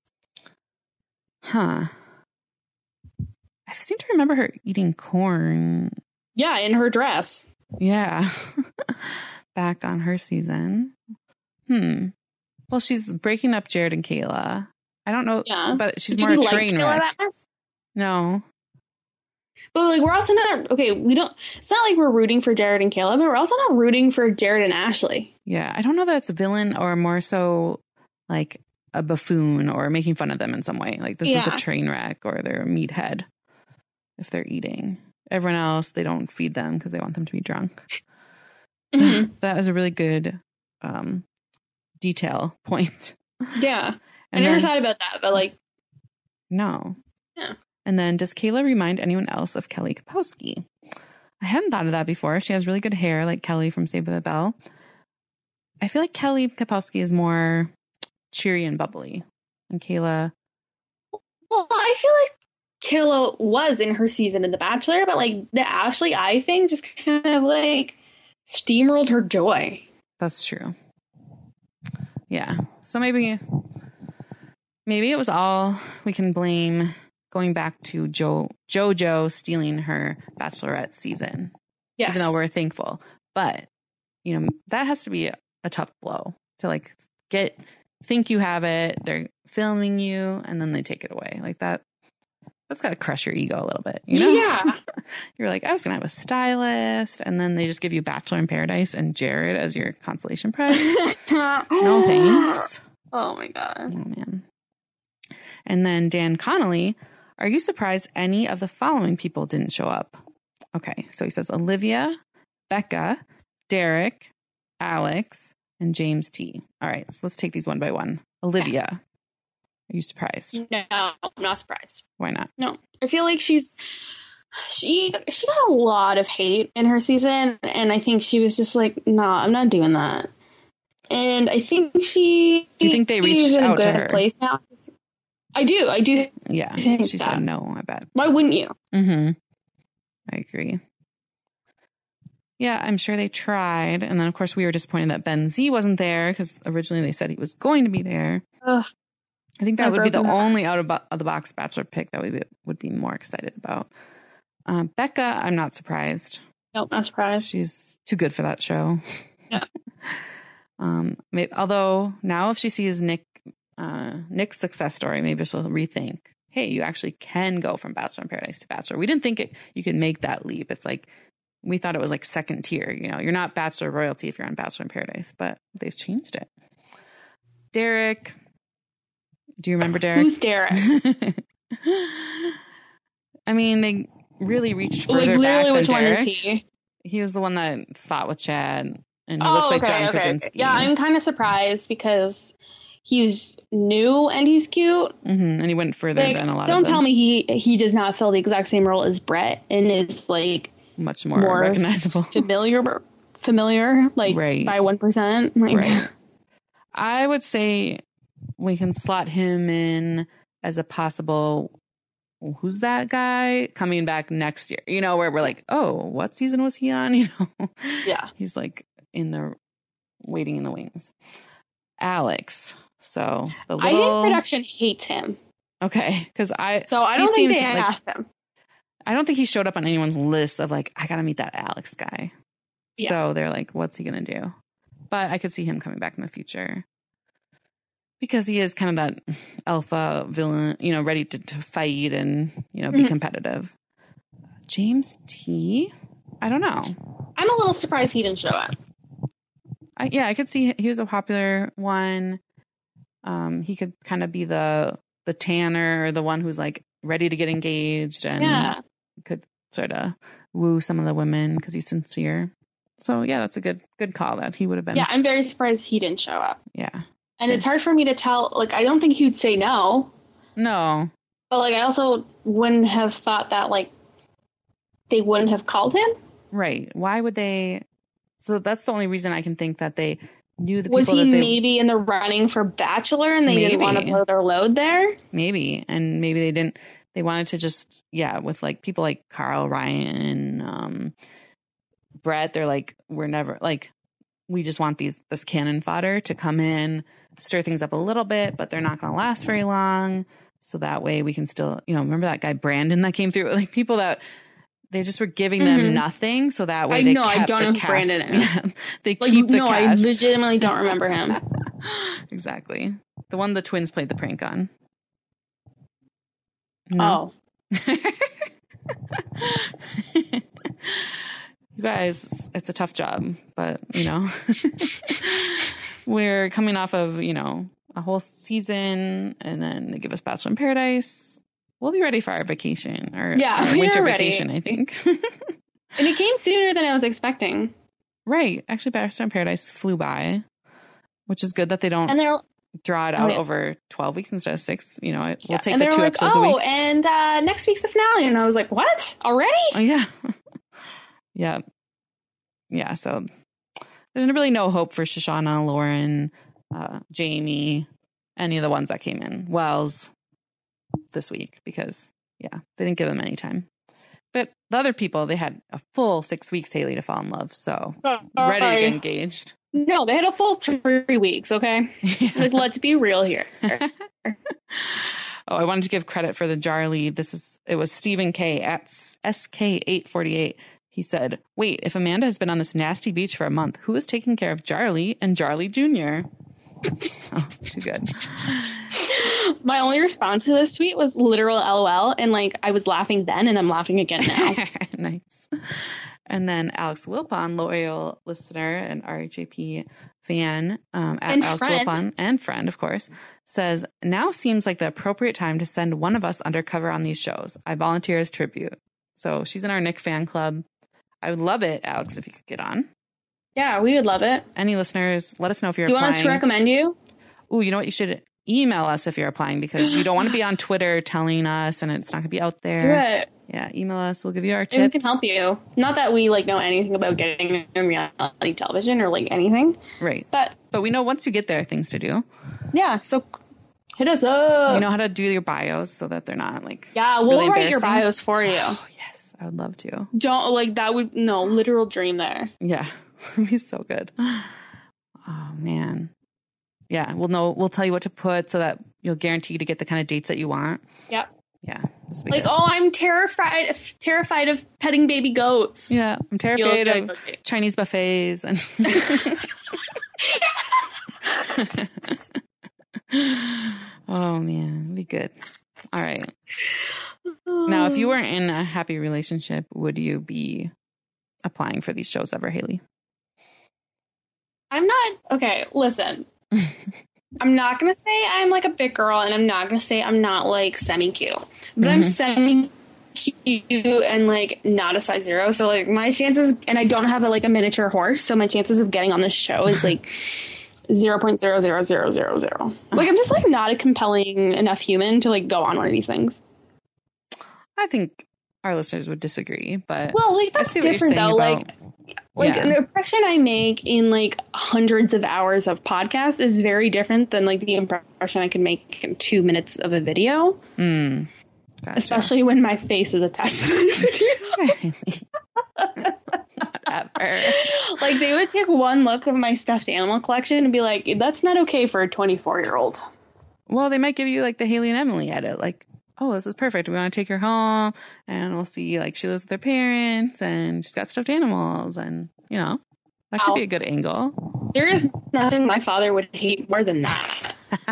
Speaker 1: Huh. I seem to remember her eating corn.
Speaker 2: Yeah, in her dress.
Speaker 1: Yeah. Back on her season. Well, she's breaking up Jared and Kayla. I don't know, but she's more a train wreck. No.
Speaker 2: But like, we're also not okay. It's not like we're rooting for Jared and Kayla, but we're also not rooting for Jared and Ashley.
Speaker 1: Yeah, I don't know that it's a villain or more so like a buffoon or making fun of them in some way. Like this is a train wreck or they're a meathead if they're eating. Everyone else, they don't feed them because they want them to be drunk. Mm-hmm. That is a really good detail point.
Speaker 2: Yeah. I never thought about that, but like.
Speaker 1: No.
Speaker 2: Yeah.
Speaker 1: And then, does Kayla remind anyone else of Kelly Kapowski? I hadn't thought of that before. She has really good hair, like Kelly from Saved by the Bell. I feel like Kelly Kapowski is more cheery and bubbly. And Kayla...
Speaker 2: Well, I feel like Kayla was in her season in The Bachelor, but like the Ashley I thing just kind of like steamrolled her joy.
Speaker 1: That's true. Yeah. So maybe it was all we can blame... going back to JoJo stealing her Bachelorette season. Yes. Even though we're thankful. But, you know, that has to be a tough blow to like think you have it. They're filming you and then they take it away. Like that's got to crush your ego a little bit. You know?
Speaker 2: Yeah.
Speaker 1: You're like, I was going to have a stylist. And then they just give you Bachelor in Paradise and Jared as your consolation prize. No thanks.
Speaker 2: Oh my God.
Speaker 1: Oh, man. And then Dan Connolly, are you surprised any of the following people didn't show up? Okay, so he says Olivia, Becca, Derek, Alex, and James T. All right, so let's take these one by one. Olivia, are you surprised?
Speaker 2: No, I'm not surprised.
Speaker 1: Why not?
Speaker 2: No, I feel like she got a lot of hate in her season, and I think she was just like, nah, I'm not doing that. And I think
Speaker 1: Do you think they reached out to her?
Speaker 2: Place now. I do.
Speaker 1: Yeah, she said no, I bet.
Speaker 2: Why wouldn't you?
Speaker 1: Mm-hmm. I agree. Yeah, I'm sure they tried. And then, of course, we were disappointed that Ben Z wasn't there because originally they said he was going to be there.
Speaker 2: Ugh,
Speaker 1: I think that would be the only out of the box Bachelor pick that we would be more excited about. Becca, I'm not surprised.
Speaker 2: Nope, not surprised.
Speaker 1: She's too good for that show.
Speaker 2: Yeah.
Speaker 1: Although now if she sees Nick's success story, maybe she'll rethink, hey, you actually can go from Bachelor in Paradise to Bachelor. We didn't think you could make that leap. It's like, we thought it was like second tier. You know, you're not Bachelor royalty if you're on Bachelor in Paradise, but they've changed it. Derek. Do you remember Derek?
Speaker 2: Who's Derek?
Speaker 1: I mean, they really reached further
Speaker 2: like,
Speaker 1: back than
Speaker 2: which
Speaker 1: Derek.
Speaker 2: one is he?
Speaker 1: He was the one that fought with Chad, and he looks like John Krasinski.
Speaker 2: Yeah, I'm kind of surprised because he's new and he's cute.
Speaker 1: Mm-hmm. And he went further than a lot of them.
Speaker 2: Don't tell me he does not fill the exact same role as Brett and is like
Speaker 1: much more recognizable,
Speaker 2: familiar, like
Speaker 1: right.
Speaker 2: by 1%. Like,
Speaker 1: right. I would say we can slot him in as a possible, who's that guy coming back next year? You know, where we're like, oh, what season was he on? You know,
Speaker 2: yeah,
Speaker 1: he's like waiting in the wings. Alex. So
Speaker 2: I think production hates him.
Speaker 1: Okay, because I
Speaker 2: don't think they asked him.
Speaker 1: I don't think he showed up on anyone's list of like, I got to meet that Alex guy. Yeah. So they're like, what's he going to do? But I could see him coming back in the future because he is kind of that alpha villain, you know, ready to fight and, you know, be competitive. James T. I don't know.
Speaker 2: I'm a little surprised he didn't show up.
Speaker 1: I could see he was a popular one. He could kind of be the Tanner or the one who's like ready to get engaged and could sort of woo some of the women because he's sincere. So yeah, that's a good call that he would have been.
Speaker 2: Yeah, I'm very surprised he didn't show up.
Speaker 1: Yeah.
Speaker 2: And it's hard for me to tell, like, I don't think he would say no.
Speaker 1: No.
Speaker 2: But like I also wouldn't have thought that like they wouldn't have called him.
Speaker 1: Right. Why would they? So that's the only reason I can think that they knew the
Speaker 2: was
Speaker 1: people
Speaker 2: he
Speaker 1: that they
Speaker 2: maybe in the running for Bachelor and they didn't want to blow their load there.
Speaker 1: Maybe. And maybe they didn't. They wanted to just, with like people like Carl, Ryan, Brett, they're like, we're never like, we just want this cannon fodder to come in, stir things up a little bit, but they're not going to last very long. So that way we can still, remember that guy Brandon that came through, like people that they just were giving them nothing. So that way
Speaker 2: I don't know who Brandon is.
Speaker 1: Yeah, they keep the cast.
Speaker 2: I legitimately don't remember him.
Speaker 1: Exactly. The one the twins played the prank on. No.
Speaker 2: Oh.
Speaker 1: You guys, it's a tough job, but we're coming off of, a whole season and then they give us Bachelor in Paradise. We'll be ready for our vacation or our winter vacation, I think.
Speaker 2: And it came sooner than I was expecting.
Speaker 1: Right. Actually, Bachelor in Paradise flew by, which is good that they don't draw it out over 12 weeks instead of 6. We'll take the 2 episodes a week.
Speaker 2: And next week's the finale. And I was like, what? Already?
Speaker 1: Oh, yeah. Yeah. Yeah. So there's really no hope for Shoshana, Lauren, Jamie, any of the ones that came in. Wells this week because, they didn't give them any time. But the other people, they had a full 6 weeks, Haley, to fall in love. So ready to get engaged.
Speaker 2: No, they had a full 3 weeks. Okay. Yeah. Like, let's be real here.
Speaker 1: I wanted to give credit for the jar lead. It was Stephen K at SK848. He said, wait, if Amanda has been on this nasty beach for a month, who is taking care of Jarly and Jarly Jr.? Oh, too good.
Speaker 2: My only response to this tweet was literal LOL. And I was laughing then and I'm laughing again now.
Speaker 1: Nice. And then Alex Wilpon, loyal listener and RHAP fan at
Speaker 2: And
Speaker 1: Alsopon and friend, of course, says, now seems like the appropriate time to send one of us undercover on these shows. I volunteer as tribute. So she's in our Nick fan club. I would love it, Alex, if you could get on.
Speaker 2: Yeah, we would love it.
Speaker 1: Any listeners, let us know if you're
Speaker 2: applying. Do you
Speaker 1: applying.
Speaker 2: want us to recommend you?
Speaker 1: Ooh, you know what? You should email us if you're applying, because you don't want to be on Twitter telling us and it's not going to be out there.
Speaker 2: Do it.
Speaker 1: Yeah, email us. We'll give you our tips.
Speaker 2: And we can help you. Not that we know anything about getting in reality television or anything.
Speaker 1: Right.
Speaker 2: But
Speaker 1: we know once you get there, things to do.
Speaker 2: Yeah. So hit us up.
Speaker 1: You know how to do your bios so that they're not
Speaker 2: Yeah, we'll
Speaker 1: really
Speaker 2: write your bios for you.
Speaker 1: Oh, yes. I would love to.
Speaker 2: Don't that would literal dream there.
Speaker 1: Yeah. It'd be so good. Oh man. Yeah. We'll tell you what to put so that you'll guarantee to get the kind of dates that you want.
Speaker 2: Yep.
Speaker 1: Yeah.
Speaker 2: I'm terrified of petting baby goats.
Speaker 1: Yeah. I'm terrified of Chinese buffets and oh man, it'd be good. All right. Now, if you were in a happy relationship, would you be applying for these shows ever, Haley?
Speaker 2: I'm not. Okay, listen. I'm not going to say I'm a big girl, and I'm not going to say I'm not semi-cute. But I'm semi-cute and not a size 0. So my chances, and I don't have a miniature horse, so my chances of getting on this show is 0.00000. I'm just not a compelling enough human to go on one of these things.
Speaker 1: I think our listeners would disagree, but
Speaker 2: that's different though. The impression I make in hundreds of hours of podcast is very different than the impression I can make in 2 minutes of a video.
Speaker 1: Gotcha.
Speaker 2: Especially when my face is attached to the video.
Speaker 1: Whatever.
Speaker 2: They would take one look of my stuffed animal collection and be like, that's not okay for a 24-year-old.
Speaker 1: Well, they might give you the Haley and Emily edit. Oh, this is perfect. We want to take her home and we'll see she lives with her parents and she's got stuffed animals and that could be a good angle.
Speaker 2: There is nothing my father would hate more than that.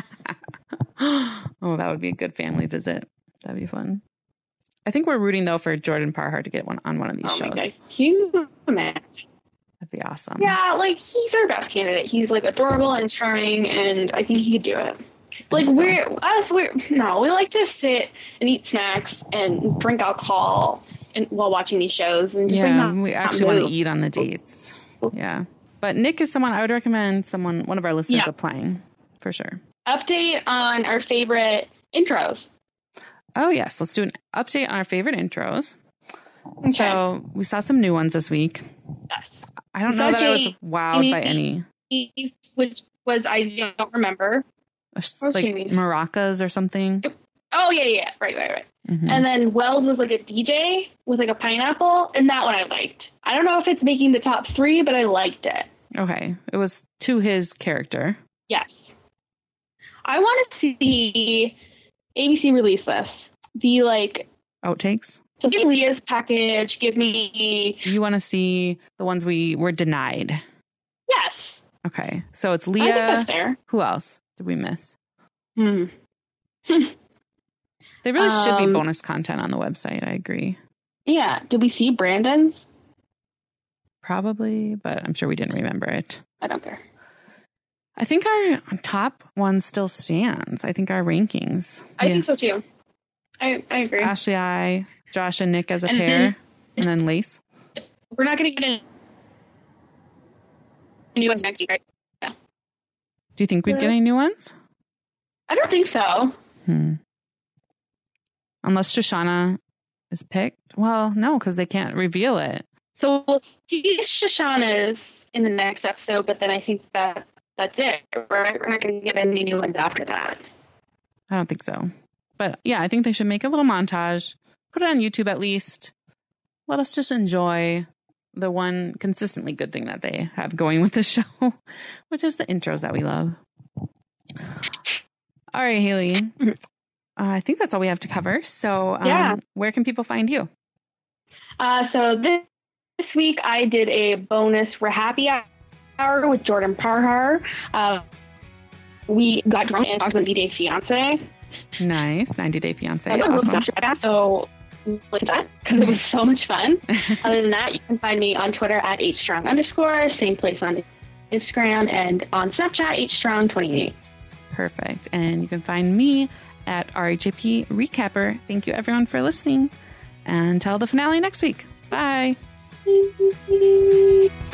Speaker 1: Oh, that would be a good family visit. That'd be fun. I think we're rooting though for Jordan Parhar to get on one of these shows.
Speaker 2: My God. That'd
Speaker 1: be awesome.
Speaker 2: Yeah, he's our best candidate. He's adorable and charming, and I think he could do it. We like to sit and eat snacks and drink alcohol while watching these shows, and just
Speaker 1: we actually want to eat on the dates. Yeah, but Nick is someone I would recommend. One of our listeners applying for sure.
Speaker 2: Update on our favorite intros.
Speaker 1: Oh yes, let's do an update on our favorite intros. Okay. So we saw some new ones this week.
Speaker 2: Yes,
Speaker 1: I don't know that I was wowed by any.
Speaker 2: Which was I don't remember.
Speaker 1: Maracas or something.
Speaker 2: Oh yeah, right.
Speaker 1: Mm-hmm.
Speaker 2: And then Wells was a DJ with a pineapple, and that one I liked. I don't know if it's making the top 3, but I liked it.
Speaker 1: Okay, it was to his character.
Speaker 2: Yes, I want to see ABC release this. The
Speaker 1: outtakes.
Speaker 2: So give me Leah's package. Give me.
Speaker 1: You want to see the ones we were denied?
Speaker 2: Yes.
Speaker 1: Okay, so it's Leah.
Speaker 2: I think that's fair.
Speaker 1: Who else did we miss?
Speaker 2: They
Speaker 1: really should be bonus content on the website. I agree.
Speaker 2: Yeah. Did we see Brandon's?
Speaker 1: Probably, but I'm sure we didn't remember it.
Speaker 2: I don't care.
Speaker 1: I think our top one still stands. I think our rankings.
Speaker 2: I think so too. I agree.
Speaker 1: Ashley, Josh and Nick as a pair, and then Lace.
Speaker 2: We're not going to get a new ones next week, right? Yeah.
Speaker 1: Do you think we'd get any new ones?
Speaker 2: I don't think so.
Speaker 1: Unless Shoshana is picked. Well, no, because they can't reveal it.
Speaker 2: So we'll see Shoshana's in the next episode, but then I think that's it, right? We're not going to get any new ones after that.
Speaker 1: I don't think so. But yeah, I think they should make a little montage. Put it on YouTube at least. Let us just enjoy the one consistently good thing that they have going with the show, which is the intros that we love. All right, Haley. I think that's all we have to cover. So where can people find you?
Speaker 2: So this week I did a bonus Happy Hour with Jordan Parhar. We got drunk and talked about 90 Day Fiancé.
Speaker 1: Nice. 90 Day Fiancé.
Speaker 2: Awesome. So listen to that because it was so much fun. Other than that, you can find me on Twitter at @strong_. Same place on Instagram, and on Snapchat, hstrong28.
Speaker 1: Perfect. And you can find me at RHAP Recapper. Thank you, everyone, for listening. And until the finale next week. Bye.